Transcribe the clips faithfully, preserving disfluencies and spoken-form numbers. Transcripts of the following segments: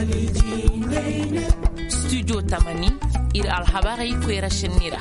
studio tamani ir alhabari kwera shinira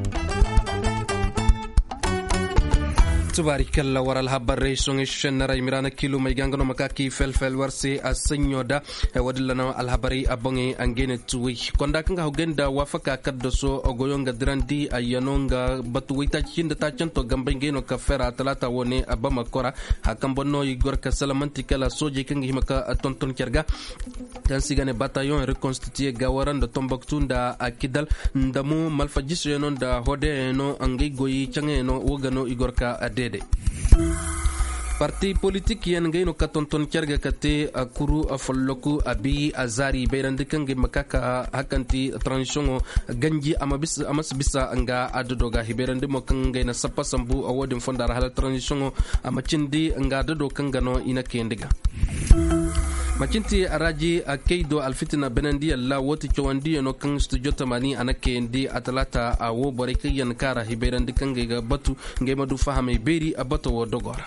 tubarikalla waral habarre songe shenara imirana kilo maygangano makaki felfel warse asenyoda wadillana alhabari abonge angene tuwi konda kanga hogenda wafaka kaddoso ogoyonga drandi ayanonga batu wita chinda tachanto gambengeno kafera talata wone abama kora hakambonno igor kasalamanti kala soje kanga himaka tonton kerga dan sigane bataillon reconstitué gawaran de Tombouctou nda akidal ndamu malfajis non da hode no angi goyi changeno wogano igorka adede parti politique yen ngayno katonton cerga kate akuru afolloku abi azari beyrande kange makaka hakanti transition ganji amabis amas bisa anga adodoga hiberande mo kange na sappa sambu awodin fondara hala transition amacindi anga dodo kangano ina kendiga macinti araji akeido alfitina benandi alla woti chawandi no kan studio tamani anake ndi atalata awo boreke yan kara hiberandi kange ga batu ngema du fahame beri abato wo dogora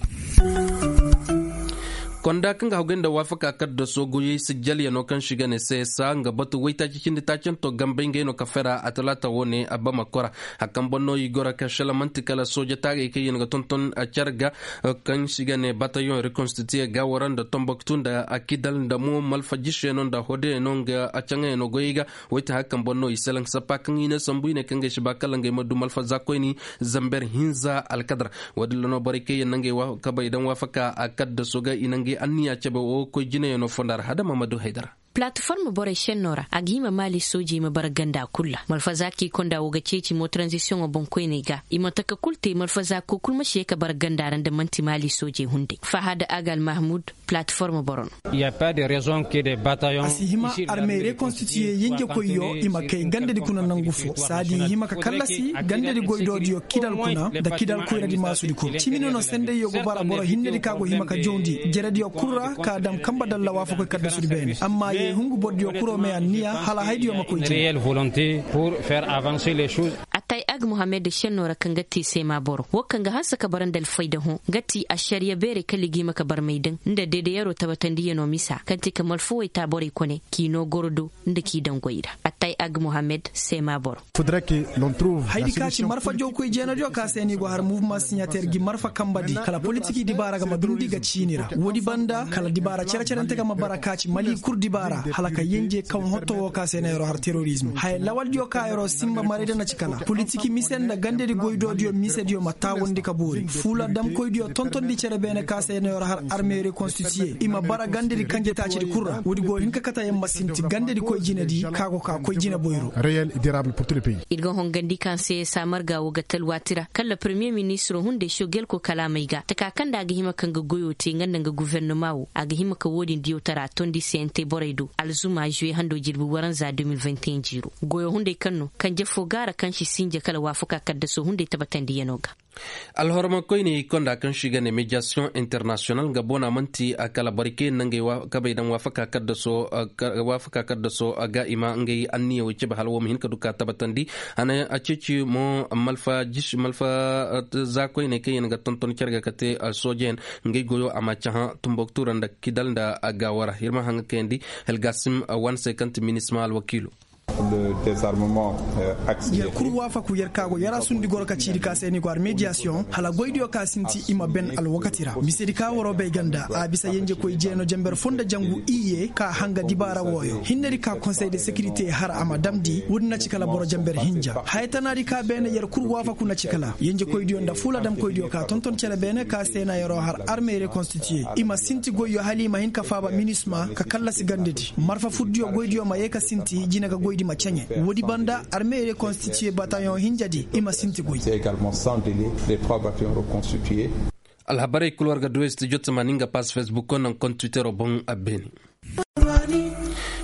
konda kanga hogenda wafaka kadda sogoyi sijjal yano kan shiga ne sai sa nga batu waita cikin da tacen to gambenge no kafera atalata wone abama kora hakan bonno igora ka shalamanti kala soja tage ke yin ga tonton a charga kan shiga ne bataillon reconstitué gawaran da Tombouctou da akidal da mu malfajishe non da hode non ga acanga no goyiga waita hakan bonno isalan sapa kan ina sambu ne kan ga shiba kala ngai madu malfaza koini zamber hinza alkadra wadilano barike yin ngai wa kabai dan wafaka akadda soga inange anniya cebe o ko jine no fondar hada Mamadou Haidara plateforme bore shenora agima mali soji ma baraganda kulla malfazaki konda woga ceci mo transition o bonko nega imataka kulte malfaza ko kulma sheka baraganda randa manti mali soji hunde fahad agal mahmoud plateforme boron il y a pas de raison que des bataillons asihima armée reconstituée yenge koyo ima kay gande di kuna nangufo sadi hima ka kallasi gande di goydo dio kidal kuna da kidal ko radi masudi ko timino no sende yogo bara boro hinne di kago hima ka jondi jeredi o kurra ka dam kamba dalla wafo ko kadda sudi bene amma hungu boddio kuro me anniya hala haydiyo makoy réelle volonté pour faire avancer les choses atay ag mohammed shenora kangati sema boro wakanga hansa ka barandal fayda hu gati ashariya bere kaligi maka barmaidan nda dede yaro tabatandi no misa kanti kamal fuwai ta bore kone kino gordo nda ki dangoida atay ag mohammed sema boro faudrait que l'on trouve haydi kati marfa joko jena jo ka seni go har mouvement signataire gi marfa kambadi kala politique di bara ga madundi ga chinira wodi banda kala di bara cere cerente ga mabarakaci mali kurdi bara halaka yenje kan hotto wo ka senero har terrorisme hay lawal jo ka yoro simba marede na cikala politiki misen da gande di goydo dio mise dio mata wondi ka bori fula dam koy dio tonton di cere bene ka senero har armée reconstituée ima bara gande di kanje ta ci di kurra wodi go hinka kata yam masinti gande di koy jina di kago ka koy jina boyro réel et durable pour tout le pays irgo hon gandi kan se samarga wo gatal watira kala premier ministre hunde shogel ko kala maiga taka kanda ga hima kan ga goyo te nganda ga gouvernement wo aga hima ka wodi dio tara tondi sente boredo alzuma juye hando jirbu waran za deux mille vingt et un jiro goyo hunde kanno kanje fogara kanshi sinje kala wafuka kadda so hunde tabatandi yanoga alhorma koyni konda kan shiga ne mediation international ga bona manti akala barike nange wa kabe dan wafaka kadda so wafaka kadda so aga ima ngai anniya wuce ba halwo min ka duka tabatandi ana a ceci mo malfa jish malfa za koyne kayen ga tonton kerga kate sojen ngai goyo amacha Tombouctou randa kidal da aga wara hirma hanga kendi helgasim one second municipal wakilu le désarmement euh, accéléré. Yer kurwa fa ku yer kago yara sundi gor ka ciri ka seni gwar mediation hala goydio ka sinti ima ben al wakatira misedi ka woro be ganda a bisa yenje koy jeno jamber fonda jangu iye ka hanga dibara woyo hinneri ka conseil de sécurité har amadamdi wudna cikala boro jamber hinja haytanari ka bene yer kurwa fa kuna cikala yenje koy dio nda fula dam koy dio ka tonton cele bene ka sena yero har armée reconstituée ima sinti goyyo halima hin ka faba minisma ka kala sigandedi marfa fuddio goydio ma yeka sinti jinaga goydi macanye wodi banda armée reconstituée bataillon hinjadi ima sinti goy c'est également sans délai les trois bataillons reconstitués alhabari kulwarga duwest jotma ninga pas facebook on compte twitter bon abeni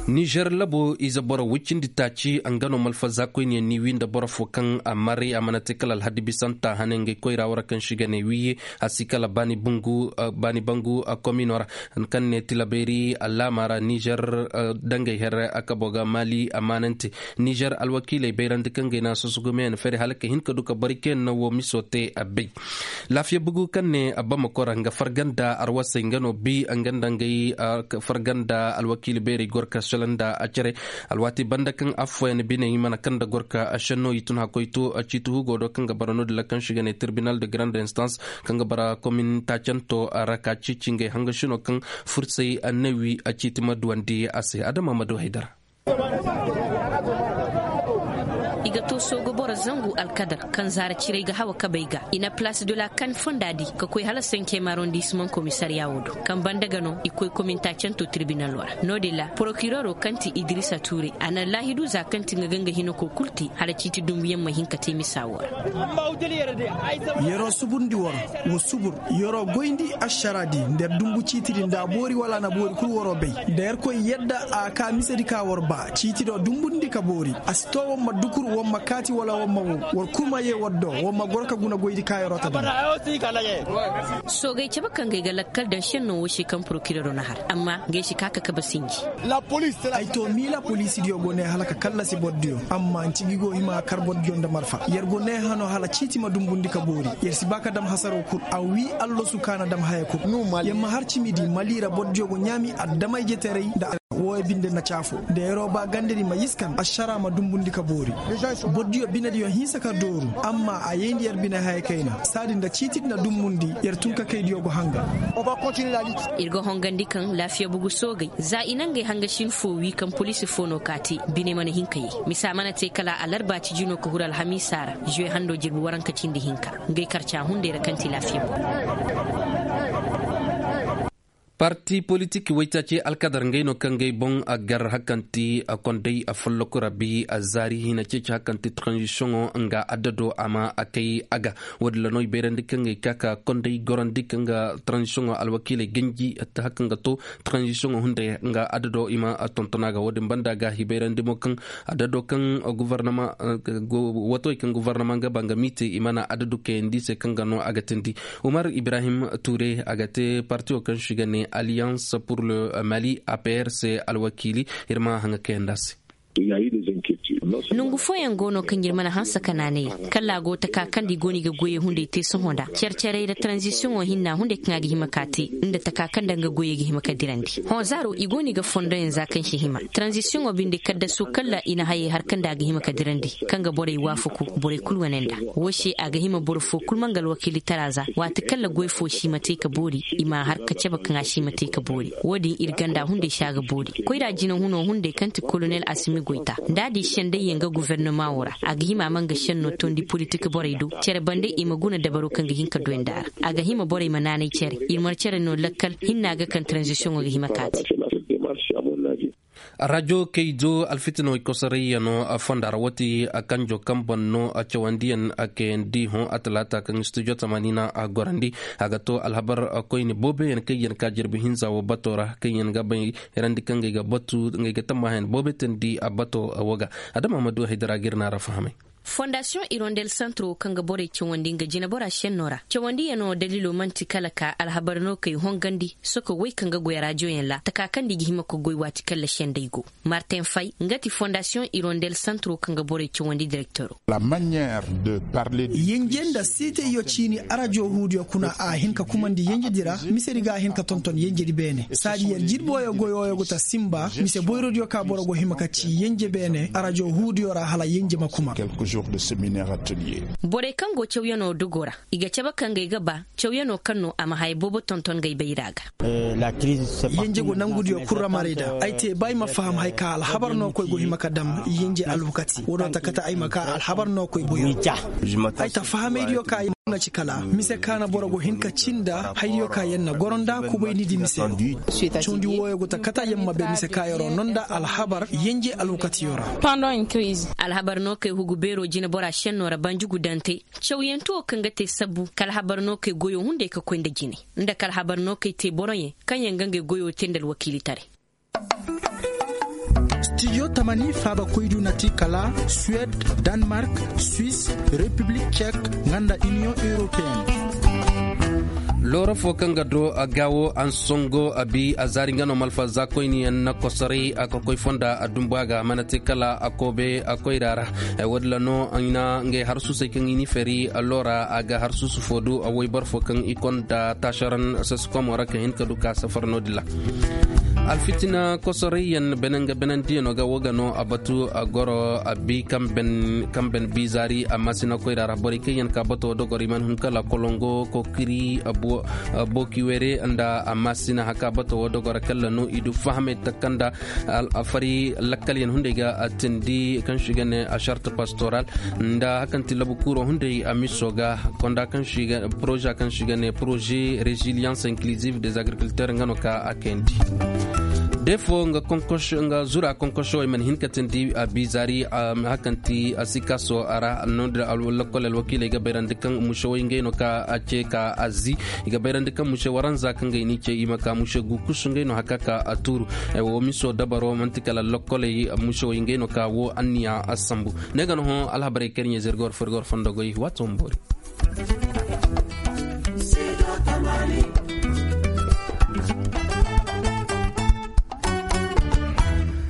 Niger labo iza bora wicin ditaci angano malfa zakoi ni ni winda bora fokan amari amanatekal al hadi bisanta hanenge koira wara kan shigane wiye asikala bani bungu uh, bani bangu uh, kominora kan ne tilaberi alamara Niger uh, dangai herre akaboga Mali amanante Niger alwakile beirande kange na sosugumen fere halake hinka duka bariken na wo misote abe lafiya bugu kan ne abama koranga farganda arwasa ngano bi anganda ngai uh, farganda alwakile beri gorka landa a cere alwati banda kan afwa ne bine yimana kan da gorka a shanno yitun hakoito a citu hugo do kan gabarano de la kan shigane tribunal de grande instance kan gabara commune ta canto a raka cicinge hanga shino kan fursai annawi a citima duwandi ase adama madu haidara iga to sogo bora zangu alkadar kan zara cire ga hawa kabaiga ina place de la kan fondadi ka koy hala cinquième arrondissement commissariat wodo kan bandagano ikoy commentation to tribunal wara no de la procureur kanti Idrissa Touré ana lahidu za kanti nganga hino ko kulti hala citi dumbiyan mahinka temi sawar yero subundi woro wo subur yoro goyndi asharadi der dumbu citiri nda bori wala na bori kul woro bey der koy yedda a ka misedi ka worba citi do dumbundi ka bori astowo ma dukuru won makati wala won mawu wor kuma ye waddo won magorka guna goydi kayaro ta so gai ceba kan gai galakkal da shenno woshi kan procureur na har amma gai shi kaka ka basinji la police ay to mi la police dio gone halaka kala si boddio amma anci gigo hima karbon jonda marfa yer gone hano hala citi ma dumbundi ka bori yer si baka dam hasaro kur awi allo sukana dam hayako yamma har cimidi malira boddio go nyami addama jetere da wo binde na chafo de roba gandiri ma yiskan ashara ma dumbundi ka bori boddiyo binadi yo hisa ka doru amma a yendi yar bina hay kaina sadin da citit na dummundi yar tunka kai diyo go hanga on va continuer la lutte irgo hongandi kan lafiya bugu sogai za inangai hanga shin fowi kan police fono kati bine mana hinkai misa mana te kala alarba ci jino ko hural hamisara jwe hando jirbu waranka cindi hinka ngai karcha hunde ra kanti lafiya parti politique waytace alkadar ngayno kangay bon a gar hakanti a kondai a folloko rabi a zari hina cece hakanti transition nga adado ama akay aga wadla noy berandi kangay kaka kondai gorandi kanga transition alwakile genji at hakanga to transition hunde nga adado ima tontonaga wadin banda ga hiberandi mo kan adado kan gouvernement wato kan gouvernement ga banga mite imana adado ke ndise kanga no agatendi Omar Ibrahim Touré agate parti o kan shigane Alliance pour le Mali A P R C Al-Wakili Irma hanga kendasi. Il y a eu des inquiétudes. Nungu foyan gono kan girmana hansa kanane kala go ta kakandi goni ga goye hunde te sun honda cercere da transition o hinna hunde kan ga himakati inda ta kakanda ga goye ga himaka dirandi ho zaro igoni ga fondo yanzu kan shi hima transition o binde kadda su kala ina haye har kan da ga himaka dirandi kan ga bore wafuku bore kulwanenda woshi aga hima burfo kulmangal wakili taraza wata kala goye fo shi mate ka bori ima har ka ceba kan shi mate ka bori wodi irganda hunde shaga bori koida jinan huno hunde kanti colonel Asimi Goita dadi shende yenga gouvernement wora aga hima manga shenno tondi politique boraydu cere bande imaguna dabaru kanga hinka doendar aga hima boray manane cere irmar cere no lakkal hinna ga kan transition aga hima kati radio keido alfitino ikosariya no afandara wati akanjo kambanno achawandian akendi ho atlata kan studio tamanina agorandi agato alhabar koini bobe en kayen kajirbi hinza wo batora kayen gabay randi kangai ga batu ngai tamahen bobe tendi abato awoga adama madu haidara girna rafahame Fondation Hirondelle Centro kanga bore chawandi nga jina bora shenora chawandi yano dalilo manti kalaka alhabarno kai hongandi soko wai kanga goya radio yalla takakandi gihima ko goy wati kala shendaigo Martin Fay ngati Fondation Hirondelle Centro kanga bore chawandi directeur la manière de parler yengenda site yo chini arajo hudio kuna a hinka kumandi yenjedira miseri ga hinka tonton yenjedi bene sadi yer jirbo yo goyo yo gota simba mise boyro dio ka boro go himaka ci yenje bene arajo hudio ra hala yenje makuma de séminaire atelier. Bore kango chawyano dugora iga chaba kanga gaba chawyano kanno ama hay bobo tonton gay bayraga la crise yenje go nangudi yo kurra marida aite bay ma faham hay ka al habarno koy go himaka dam yenje alwakati wodo takata ay maka al habarno koy boyo ay ta fahame dio kay na cikala mise kana borogo hinka cinda hayyo ka yenna goronda ko bayni di mise chondi woyo go takata yemma be mise kayoro nonda al habar yenje alwakati yora pendant une crise al habar no kay hugu bero jina bora shenno ra banjugu dante chawyento kanga te sabu kal habar no kay goyo hunde ka koynda jini nda kal habar no kay te boroye kanyen gange goyo tendal wakili tare studio tamani faba koydu nati kala Suède, Danemark, Suisse, République tchèque nganda Union européenne. lora fo kanga do agawo an songo abi azaringano malfa zakoyni en kosari akoy fonda adumbaga manate kala akobe akoyrara e wadla no ina nge harsu se kangini feri alora aga harsu fodu awoy bar fo kang ikonda tasharan saskom waraka hen kaduka safarno dilla alfitina kosoriyan benanga benanti no ga wogano abatu agoro abi kamben kamben bizari amasina koyrara bori kayen ka bato dogori man hun kala kolongo ko kiri abo bokiwere anda amasina haka bato dogora kala no idu fahme takanda al afari lakaliyan hunde ga atendi kan shigane a charte pastoral nda hakan tilabu kuro hunde amisoga konda kan shiga projet kan shigane projet résilience inclusive des agriculteurs ngano ka akendi defo nga konkosho nga zura konkosho man hinkatendi bizari hakanti asikaso ara nodra alwakol alwakile ga berandikan musho ingeno ka ache ka azi ga berandikan musho waranza kan ga ni che imaka musho gukushungeno hakaka aturu e wo miso dabaro mantikala lokole musho ingeno ka wo anniya asambu nega no alhabare kernye zergor fergor fondogo yi watombori.